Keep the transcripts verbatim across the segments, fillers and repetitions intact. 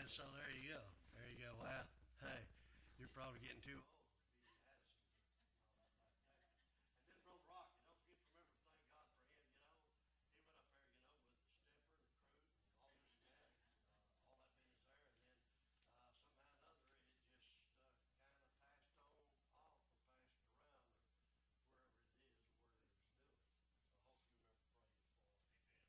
So there you go. There you go. Well, hey, you're probably getting too old. And then Brother Rock, you don't forget to remember to thank God for him. You know, he went up there, you know, with the stepper and the crew and all this and that, and uh, all that business there. And then uh, somehow or another, it just uh, kind of passed on off or passed around or wherever it is or where it was doing. So I hope you remember praying for him.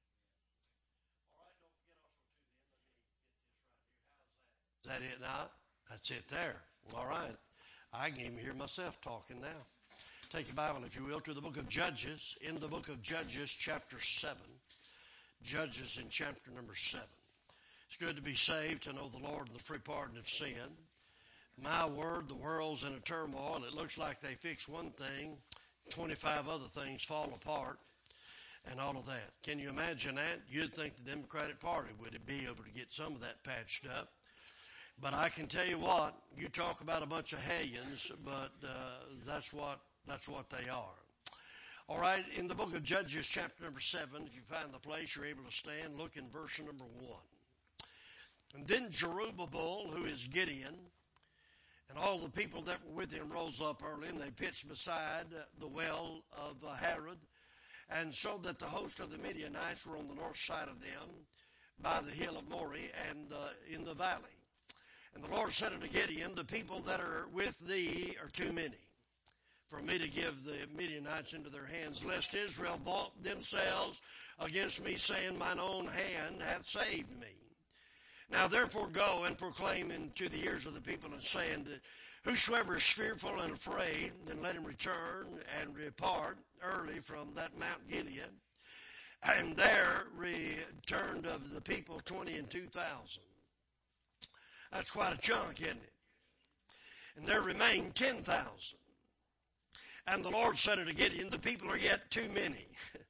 All right, don't forget also too. Then let me get this right here. How's that? Is that it now? That's it there. All right. I can even hear myself talking now. Take your Bible, if you will, to the book of Judges. In the book of Judges, chapter seven. Judges in chapter number seven. It's good to be saved, to know the Lord and the free pardon of sin. My word, the world's in a turmoil. It looks like they fix one thing, twenty-five other things fall apart, and all of that. Can you imagine that? You'd think the Democratic Party would be able to get some of that patched up. But I can tell you what, you talk about a bunch of hellions, but uh, that's what that's what they are. All right, in the book of Judges, chapter number seven, if you find the place, you're able to stand. Look in verse number one. And then Jerubbaal, who is Gideon, and all the people that were with him rose up early, and they pitched beside the well of uh, Harod, and so that the host of the Midianites were on the north side of them, by the hill of Moreh, and uh, in the valley. And the Lord said unto Gideon, the people that are with thee are too many for me to give the Midianites into their hands, lest Israel vaunt themselves against me, saying, mine own hand hath saved me. Now therefore go and proclaim into the ears of the people, and saying that whosoever is fearful and afraid, then let him return and depart early from that Mount Gilead. And there returned of the people twenty and two thousand. That's quite a chunk, isn't it? And there remained ten thousand. And the Lord said unto Gideon, the people are yet too many.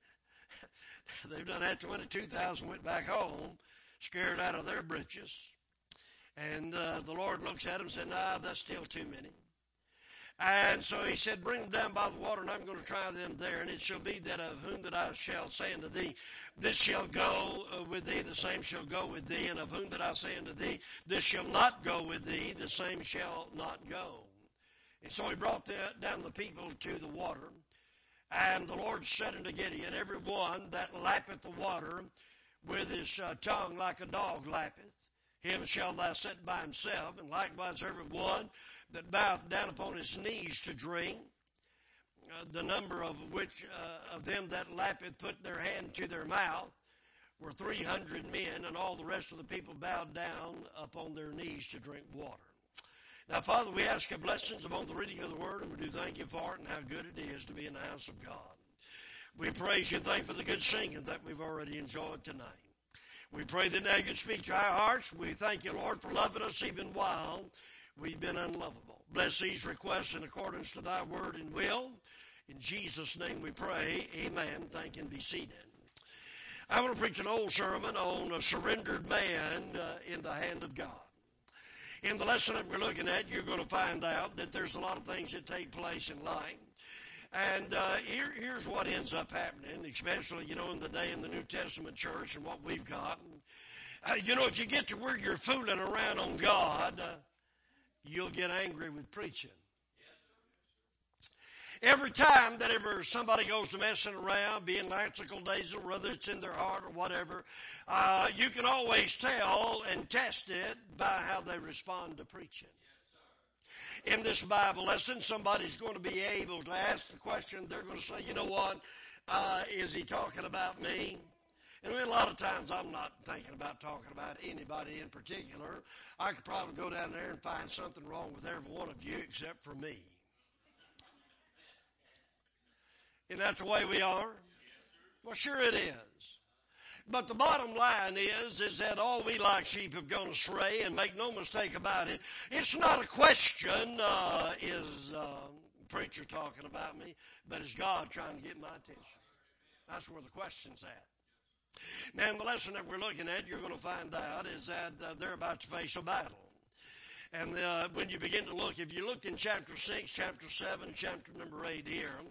They've done that twenty-two thousand, went back home, scared out of their britches. And uh, the Lord looks at them and said, nah, that's still too many. And so he said, bring them down by the water, and I'm going to try them there. And it shall be that of whom that I shall say unto thee, this shall go with thee, the same shall go with thee. And of whom that I say unto thee, this shall not go with thee, the same shall not go. And so he brought the, down the people to the water. And the Lord said unto Gideon, every one that lappeth the water with his uh, tongue like a dog lappeth, him shall thou set by himself. And likewise every one that boweth down upon his knees to drink, uh, the number of which uh, of them that lappeth put their hand to their mouth, were three hundred men, and all the rest of the people bowed down upon their knees to drink water. Now, Father, we ask your blessings upon the reading of the word, and we do thank you for it and how good it is to be in the house of God. We praise you and thank you for the good singing that we've already enjoyed tonight. We pray that now you speak to our hearts. We thank you, Lord, for loving us even while we've been unlovable. Bless these requests in accordance to thy word and will. In Jesus' name we pray. Amen. Thank you and be seated. I want to preach an old sermon on a surrendered man uh, in the hand of God. In the lesson that we're looking at, you're going to find out that there's a lot of things that take place in life. And uh, here, here's what ends up happening, especially, you know, in the day in the New Testament church and what we've got. Uh, you know, if you get to where you're fooling around on God, uh, you'll get angry with preaching. Every time that ever somebody goes to messing around, being lackadaisical, whether it's in their heart or whatever, uh, you can always tell and test it by how they respond to preaching. In this Bible lesson, somebody's going to be able to ask the question. They're going to say, you know what, uh, is he talking about me? And a lot of times I'm not thinking about talking about anybody in particular. I could probably go down there and find something wrong with every one of you except for me. Isn't that the way we are? Well, sure it is. But the bottom line is, is that all we like sheep have gone astray, and make no mistake about it, it's not a question, uh, is uh, preacher talking about me, but is God trying to get my attention? That's where the question's at. Now, in the lesson that we're looking at, you're going to find out is that uh, they're about to face a battle. And uh, when you begin to look, if you look in chapter six, chapter seven, chapter number eight here,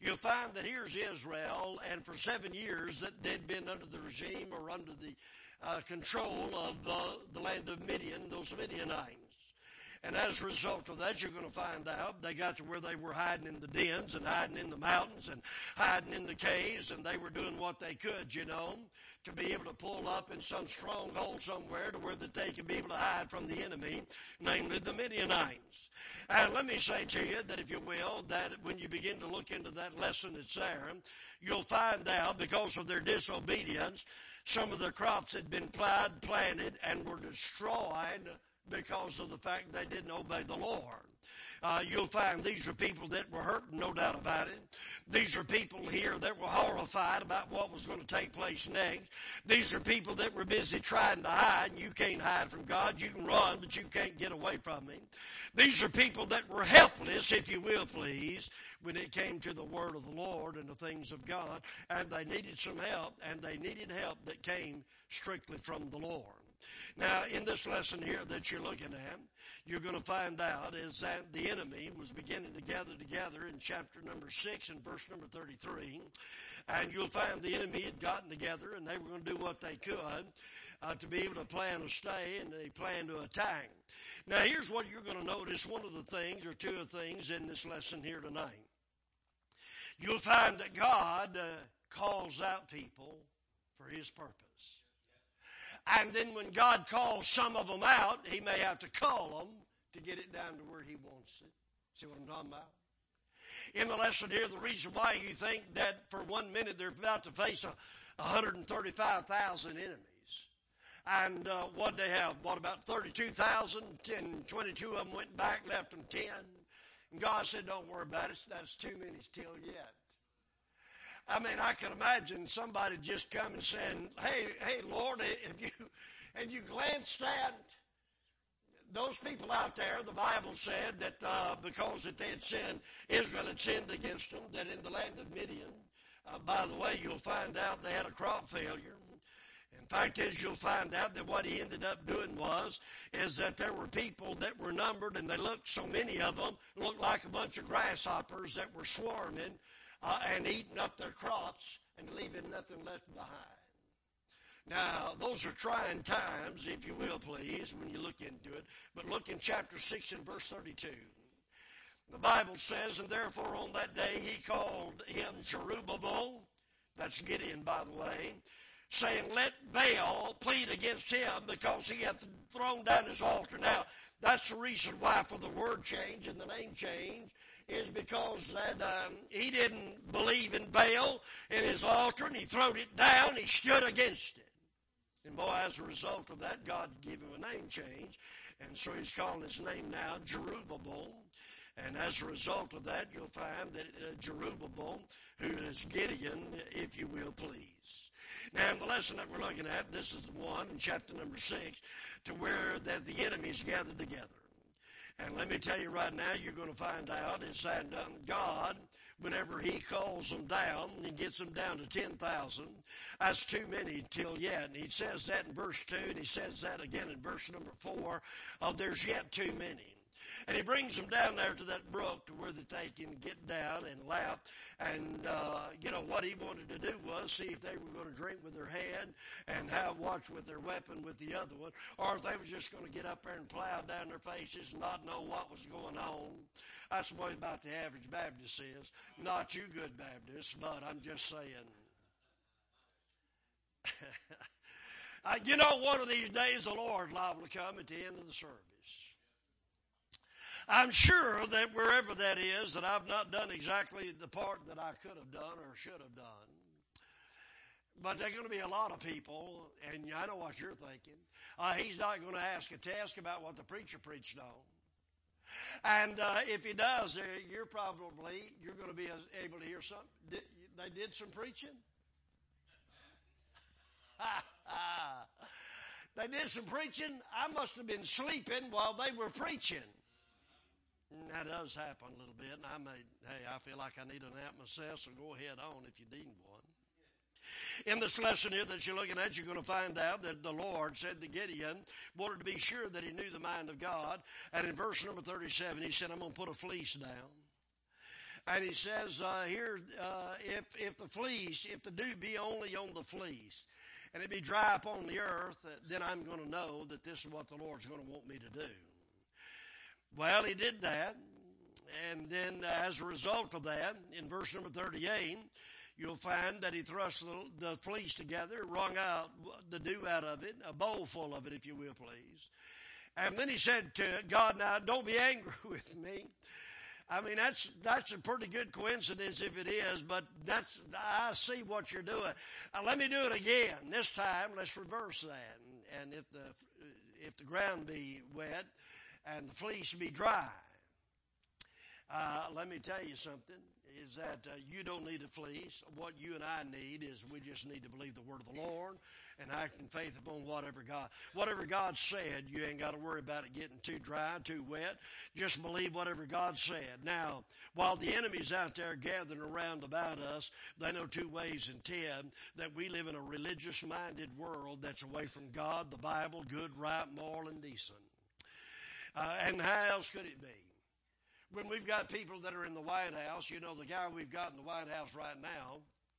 you'll find that here's Israel, and for seven years that they'd been under the regime or under the uh, control of uh, the land of Midian, those Midianites. And as a result of that, you're going to find out they got to where they were hiding in the dens and hiding in the mountains and hiding in the caves, and they were doing what they could, you know, to be able to pull up in some stronghold somewhere to where that they could be able to hide from the enemy, namely the Midianites. And let me say to you that, if you will, that when you begin to look into that lesson that's there, you'll find out because of their disobedience, some of their crops had been plowed, planted, and were destroyed because of the fact they didn't obey the Lord. Uh, you'll find these are people that were hurt, no doubt about it. These are people here that were horrified about what was going to take place next. These are people that were busy trying to hide, and you can't hide from God. You can run, but you can't get away from Him. These are people that were helpless, if you will, please, when it came to the Word of the Lord and the things of God, and they needed some help, and they needed help that came strictly from the Lord. Now, in this lesson here that you're looking at, you're going to find out is that the enemy was beginning to gather together in chapter number six and verse number thirty-three. And you'll find the enemy had gotten together, and they were going to do what they could uh, to be able to plan to stay, and they planned to attack. Now, here's what you're going to notice. One of the things, or two of the things in this lesson here tonight. You'll find that God uh, calls out people for His purpose. And then when God calls some of them out, He may have to call them to get it down to where He wants it. See what I'm talking about? In the lesson here, the reason why you think that for one minute they're about to face a one hundred thirty-five thousand enemies. And uh, what they have, what, about thirty-two thousand, and twenty-two of them went back, left them ten. And God said, don't worry about it, that's too many still yet. I mean, I can imagine somebody just coming saying, hey, hey, Lord, have you, have you glanced at those people out there? The Bible said that uh, because that they had sinned, Israel had sinned against them, that in the land of Midian, uh, by the way, you'll find out they had a crop failure. In fact is, you'll find out that what he ended up doing was, is that there were people that were numbered, and they looked, so many of them, looked like a bunch of grasshoppers that were swarming, Uh, and eating up their crops and leaving nothing left behind. Now, those are trying times, if you will, please, when you look into it. But look in chapter six and verse thirty-two. The Bible says, and therefore on that day he called him Jerubbaal, that's Gideon, by the way, saying, let Baal plead against him because he hath thrown down his altar. Now, that's the reason why for the word change and the name change, is because that um, he didn't believe in Baal in his altar, and he throwed it down, he stood against it. And boy, as a result of that, God gave him a name change, and so he's calling his name now Jerubbaal. And as a result of that, you'll find that uh, Jerubbaal, who is Gideon, if you will, please. Now, in the lesson that we're looking at, this is the one in chapter number six, to where that the enemies gathered together. And let me tell you right now, you're going to find out is that um, God, whenever He calls them down and gets them down to ten thousand, that's too many till yet. And He says that in verse two, and He says that again in verse number four, of there's yet too many. And He brings them down there to that brook to where that they can get down and lap. And, uh, you know, what He wanted to do was see if they were going to drink with their head and have watch with their weapon with the other one, or if they were just going to get up there and plow down their faces and not know what was going on. That's the way about the average Baptist is. Not you good Baptists, but I'm just saying. uh, you know, one of these days the Lord liable to come at the end of the service. I'm sure that wherever that is, that I've not done exactly the part that I could have done or should have done. But there are going to be a lot of people, and I know what you're thinking. Uh, he's not going to ask a test about what the preacher preached on. And uh, if he does, uh, you're probably, you're going to be able to hear something. Did, they did some preaching? They did some preaching. I must have been sleeping while they were preaching. That does happen a little bit, and I may, hey, I feel like I need a nap myself, so go ahead on if you need one. In this lesson here that you're looking at, you're going to find out that the Lord said to Gideon, wanted to be sure that he knew the mind of God, and in verse number thirty-seven, he said, I'm going to put a fleece down. And he says uh, here, uh, if, if the fleece, if the dew be only on the fleece, and it be dry upon the earth, uh, then I'm going to know that this is what the Lord's going to want me to do. Well, he did that. And then uh, as a result of that, in verse number thirty-eight, you'll find that he thrust the, the fleece together, wrung out the dew out of it, a bowl full of it, if you will, please. And then he said to God, now, don't be angry with me. I mean, that's that's a pretty good coincidence if it is, but that's I see what you're doing. Uh, let me do it again. This time, let's reverse that. And, and if the if the ground be wet and the fleece be dry, uh, let me tell you something, is that uh, you don't need a fleece. What you and I need is we just need to believe the word of the Lord and act in faith upon whatever God, whatever God said. You ain't got to worry about it getting too dry, too wet. Just believe whatever God said. Now, while the enemy's out there gathering around about us, they know two ways in ten that we live in a religious-minded world that's away from God, the Bible, good, right, moral, and decent. Uh, and how else could it be? When we've got people that are in the White House, you know, the guy we've got in the White House right now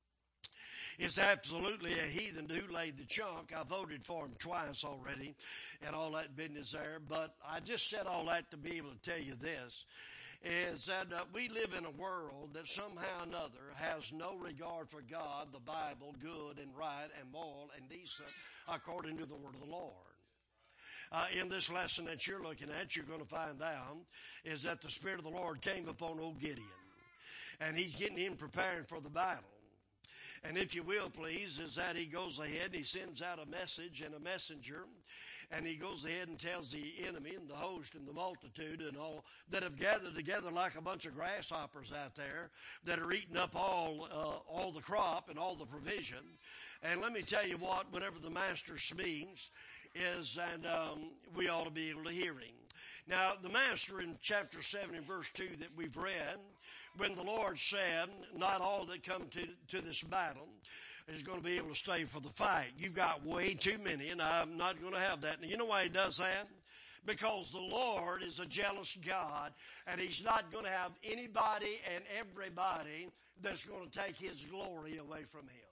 is absolutely a heathen who laid the chunk. I voted for him twice already and all that business there. But I just said all that to be able to tell you this, is that uh, we live in a world that somehow or another has no regard for God, the Bible, good and right and moral and decent according to the word of the Lord. Uh, in this lesson that you're looking at, you're going to find out is that the Spirit of the Lord came upon old Gideon, and he's getting him preparing for the battle. And if you will, please, is that he goes ahead and he sends out a message and a messenger, and he goes ahead and tells the enemy and the host and the multitude and all that have gathered together like a bunch of grasshoppers out there that are eating up all uh, all the crop and all the provision. And let me tell you what, whenever the master speaks, is, and um, we ought to be able to hear him. Now, the master in chapter seven and verse two that we've read, when the Lord said, not all that come to, to this battle is going to be able to stay for the fight. You've got way too many, and I'm not going to have that. Now, you know why he does that? Because the Lord is a jealous God, and he's not going to have anybody and everybody that's going to take his glory away from him.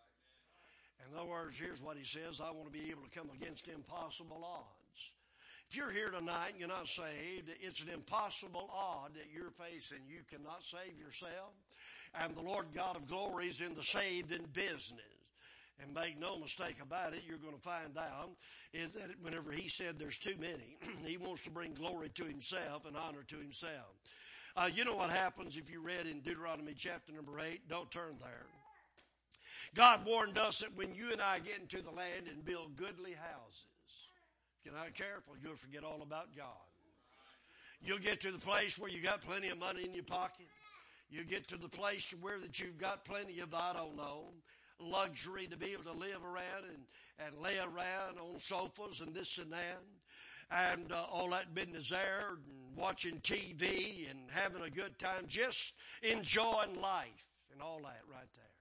In other words, here's what he says, I want to be able to come against impossible odds. If you're here tonight and you're not saved, it's an impossible odd that you're facing. You cannot save yourself. And the Lord God of glory is in the saving business. And make no mistake about it, you're going to find out is that whenever he said there's too many, he wants to bring glory to himself and honor to himself. Uh, you know what happens if you read in Deuteronomy chapter number eight? Don't turn there. God warned us that when you and I get into the land and build goodly houses, if you're not careful, you'll forget all about God. You'll get to the place where you got plenty of money in your pocket. You'll get to the place where that you've got plenty of, I don't know, luxury to be able to live around and, and lay around on sofas and this and that, and uh, all that business there, and watching T V and having a good time, just enjoying life and all that right there.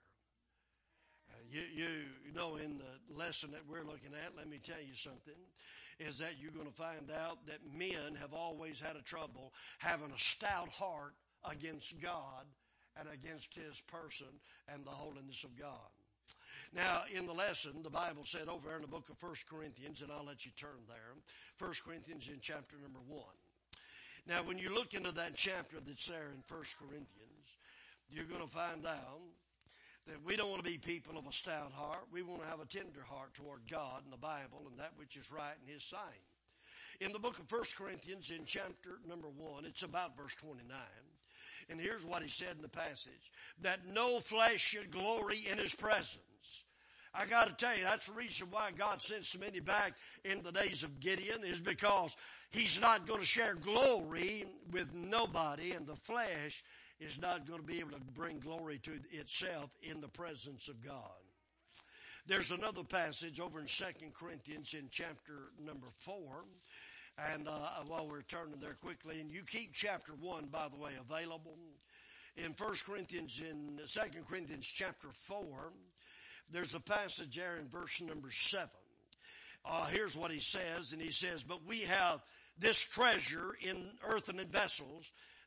You, you know, in the lesson that we're looking at, let me tell you something, is that you're going to find out that men have always had a trouble having a stout heart against God and against his person and the holiness of God. Now, in the lesson, the Bible said over in the book of First Corinthians, and I'll let you turn there, First Corinthians in chapter number one. Now, when you look into that chapter that's there in First Corinthians, you're going to find out that we don't want to be people of a stout heart. We want to have a tender heart toward God and the Bible and that which is right in his sight. In the book of First Corinthians in chapter number one, it's about verse twenty-nine. And here's what he said in the passage, that no flesh should glory in his presence. I got to tell you, that's the reason why God sent so many back in the days of Gideon, is because he's not going to share glory with nobody, and the flesh is not going to be able to bring glory to itself in the presence of God. There's another passage over in Second Corinthians in chapter number four. And uh, while we're turning there quickly, and you keep chapter one, by the way, available. In First Corinthians, in Second Corinthians chapter four, there's a passage there in verse number seven. Uh, here's what he says, and he says, but we have this treasure in earthen vessels,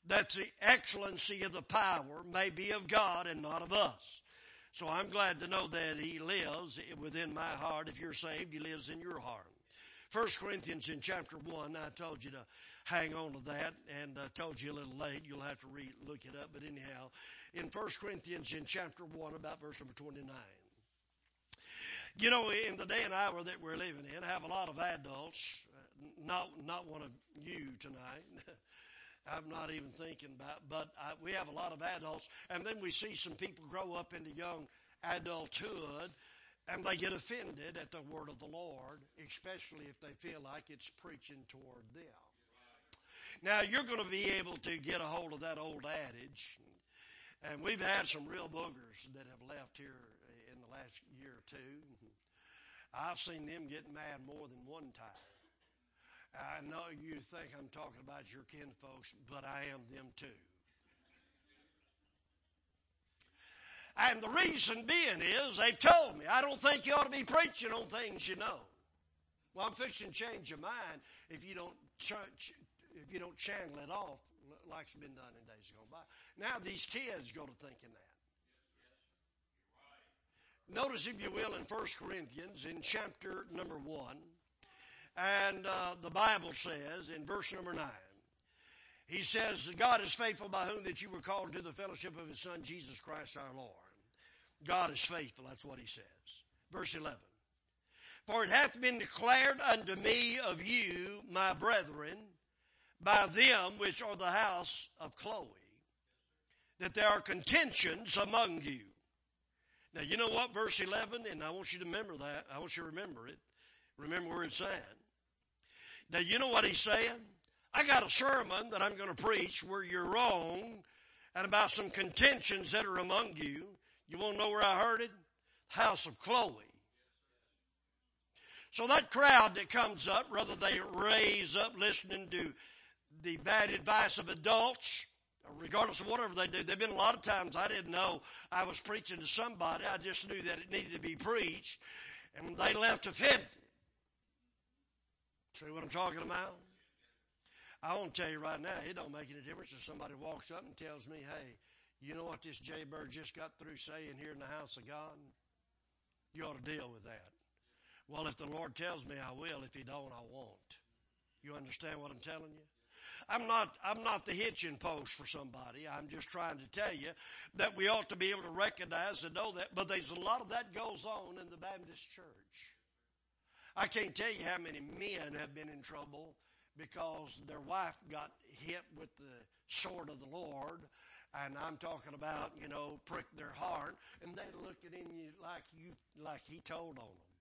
that the excellency of the power may be of God and not of us. So I'm glad to know that he lives within my heart. If you're saved, he lives in your heart. First Corinthians in chapter one, I told you to hang on to that, and I told you a little late. You'll have to re- look it up. But anyhow, in First Corinthians in chapter one, about verse number twenty-nine. You know, in the day and hour that we're living in, I have a lot of adults, not not one of you tonight. I'm not even thinking about, but I, we have a lot of adults, and then we see some people grow up into young adulthood, and they get offended at the word of the Lord, especially if they feel like it's preaching toward them. Now, you're going to be able to get a hold of that old adage, and we've had some real boogers that have left here in the last year or two. I've seen them get mad more than one time. I know you think I'm talking about your kinfolks, but I am them too. And the reason being is they've told me, I don't think you ought to be preaching on things you know. Well, I'm fixing to change your mind if you don't ch- if you don't channel it off like's been done in days gone by. Now these kids go to thinking that. Notice, if you will, in First Corinthians in chapter number one, and uh, the Bible says in verse number nine, he says, God is faithful, by whom that you were called to the fellowship of his Son, Jesus Christ our Lord. God is faithful, that's what he says. Verse eleven, for it hath been declared unto me of you, my brethren, by them which are the house of Chloe, that there are contentions among you. Now, you know what, verse eleven, and I want you to remember that. I want you to remember it. Remember where it's at. Now, you know what he's saying? I got a sermon that I'm going to preach where you're wrong and about some contentions that are among you. You want to know where I heard it? House of Chloe. So that crowd that comes up, whether they raise up listening to the bad advice of adults, regardless of whatever they do, there have been a lot of times I didn't know I was preaching to somebody. I just knew that it needed to be preached, and they left offended. See what I'm talking about? I want to tell you right now, it don't make any difference if somebody walks up and tells me, hey, you know what this jaybird just got through saying here in the house of God? You ought to deal with that. Well, if the Lord tells me, I will. If he don't, I won't. You understand what I'm telling you? I'm not, I'm not the hitching post for somebody. I'm just trying to tell you that we ought to be able to recognize and know that. But there's a lot of that goes on in the Baptist church. I can't tell you how many men have been in trouble because their wife got hit with the sword of the Lord. And I'm talking about, you know, prick their heart. And they look at him like you, like he told on them.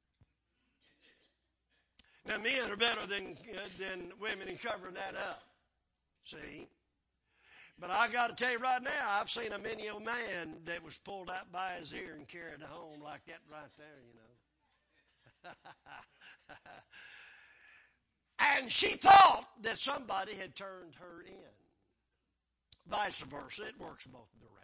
Now, men are better than, uh, than women in covering that up. See? But I got to tell you right now, I've seen a many a man that was pulled out by his ear and carried home like that right there, you know. And she thought that somebody had turned her in. Vice versa, it works both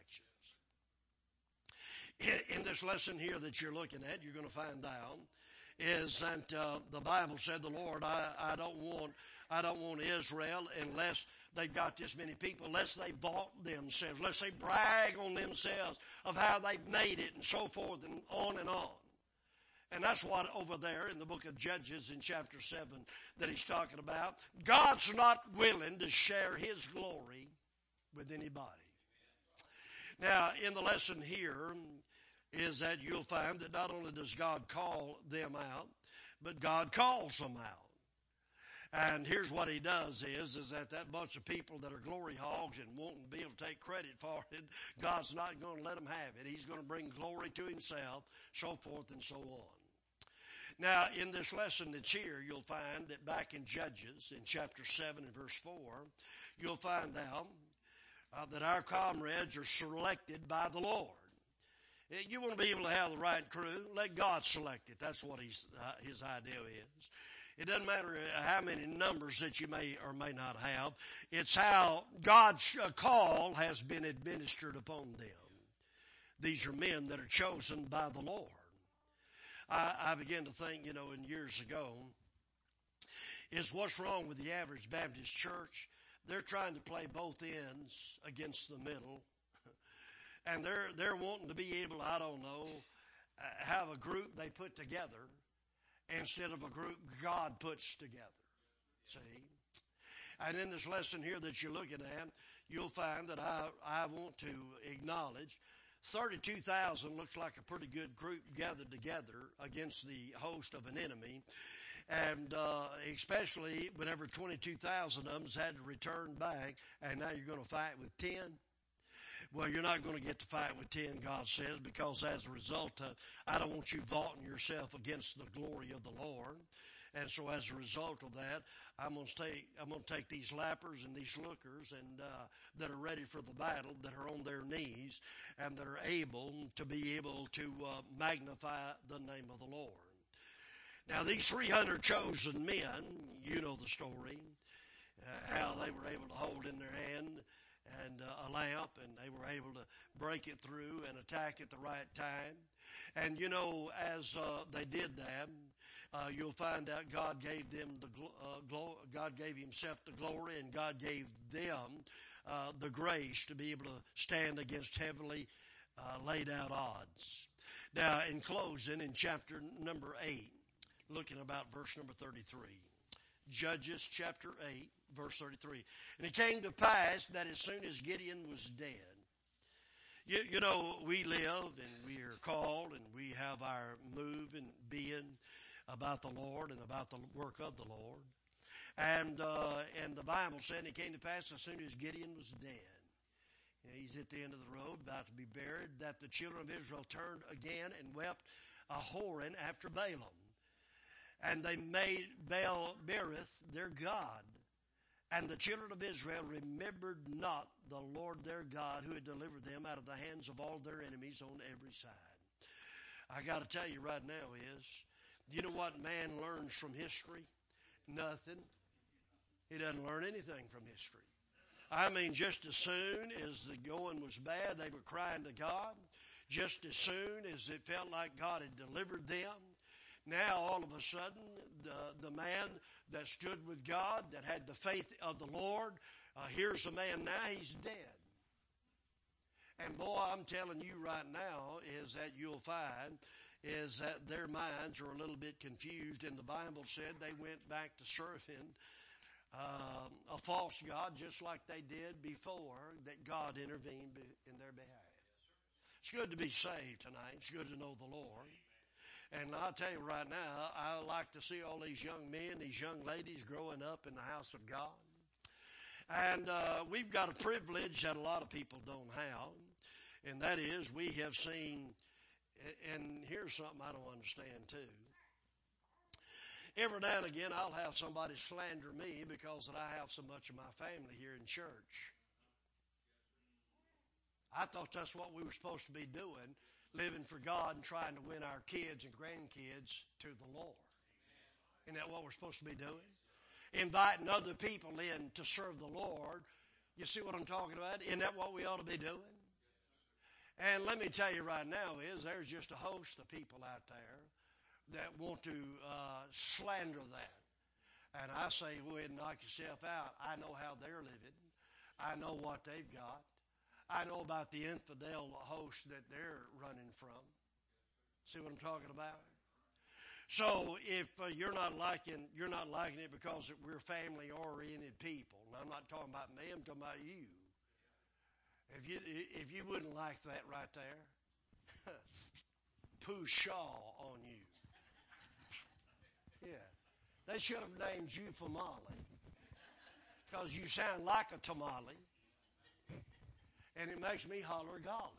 directions. In, in this lesson here that you're looking at, you're going to find out is that uh, the Bible said, the Lord, I, I don't want I don't want Israel unless they've got this many people, unless they vaunt themselves, unless they brag on themselves of how they've made it and so forth and on and on. And that's what over there in the book of Judges in chapter seven that he's talking about. God's not willing to share his glory with anybody. Now, in the lesson here is that you'll find that not only does God call them out, but God calls them out. And here's what he does is, is that that bunch of people that are glory hogs and won't be able to take credit for it, God's not going to let them have it. He's going to bring glory to himself, so forth and so on. Now, in this lesson that's here, you'll find that back in Judges, in chapter seven and verse four, you'll find out uh, that our comrades are selected by the Lord. You want to be able to have the right crew, let God select it. That's what he's, uh, his idea is. It doesn't matter how many numbers that you may or may not have. It's how God's call has been administered upon them. These are men that are chosen by the Lord. I, I began to think, you know, in years ago, is what's wrong with the average Baptist church? they're trying to play both ends against the middle. And they're, they're wanting to be able, I don't know, uh, have a group they put together instead of a group God puts together. See? And in this lesson here that you're looking at, you'll find that I, I want to acknowledge thirty-two thousand looks like a pretty good group gathered together against the host of an enemy. And uh, especially whenever twenty-two thousand of them had to return back, and now you're going to fight with ten. Well, you're not going to get to fight with ten, God says, because as a result of, I don't want you vaulting yourself against the glory of the Lord. And so as a result of that, I'm going to take, I'm going to take these lappers and these lookers and, uh, that are ready for the battle, that are on their knees, and that are able to be able to, uh, magnify the name of the Lord. Now, these three hundred chosen men, you know the story, uh, how they were able to hold in their hand and uh, a lamp, and they were able to break it through and attack at the right time. And, you know, as uh, they did that, uh, you'll find out God gave them the gl- uh, glo- God gave himself the glory, and God gave them uh, the grace to be able to stand against heavily uh, laid out odds. Now, in closing, in chapter number eight, looking about verse number thirty-three. Judges chapter eight, verse thirty-three. And it came to pass that as soon as Gideon was dead, you, you know, we live and we are called and we have our move and being about the Lord and about the work of the Lord. And, uh, and the Bible said it came to pass as soon as Gideon was dead. He's at the end of the road, about to be buried, that the children of Israel turned again and wept a whoring after Balaam. And they made Baal Berith their god. And the children of Israel remembered not the Lord their God, who had delivered them out of the hands of all their enemies on every side. I got to tell you right now is, you know what man learns from history? Nothing. He doesn't learn anything from history. I mean, just as soon as the going was bad, they were crying to God. Just as soon as it felt like God had delivered them, now all of a sudden, the, the man that stood with God, that had the faith of the Lord, uh, here's a man now, he's dead. And boy, I'm telling you right now is that you'll find is that their minds are a little bit confused. And the Bible said they went back to serving uh, a false God just like they did before that God intervened in their behalf. It's good to be saved tonight. It's good to know the Lord. And I'll tell you right now, I like to see all these young men, these young ladies growing up in the house of God. And uh, we've got a privilege that a lot of people don't have, and that is we have seen, and here's something I don't understand too. Every now and again I'll have somebody slander me because that I have so much of my family here in church. I thought that's what we were supposed to be doing, living for God and trying to win our kids and grandkids to the Lord. Isn't that what we're supposed to be doing? Inviting other people in to serve the Lord. You see what I'm talking about? Isn't that what we ought to be doing? And let me tell you right now is there's just a host of people out there that want to uh, slander that. And I say, go ahead and knock yourself out. I know how they're living. I know what they've got. I know about the infidel host that they're running from. See what I'm talking about? So if uh, you're not liking, you're not liking it because we're family-oriented people. And I'm not talking about me. I'm talking about you. If you if you wouldn't like that right there, poo-shaw on you. Yeah, they should have named you Famali because you sound like a tamale, and it makes me holler golly.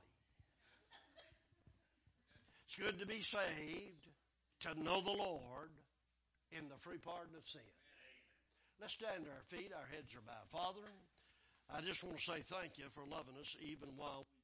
It's good to be saved, to know the Lord in the free pardon of sin. Let's stand to our feet. Our heads are bowed. Father, I just want to say thank you for loving us even while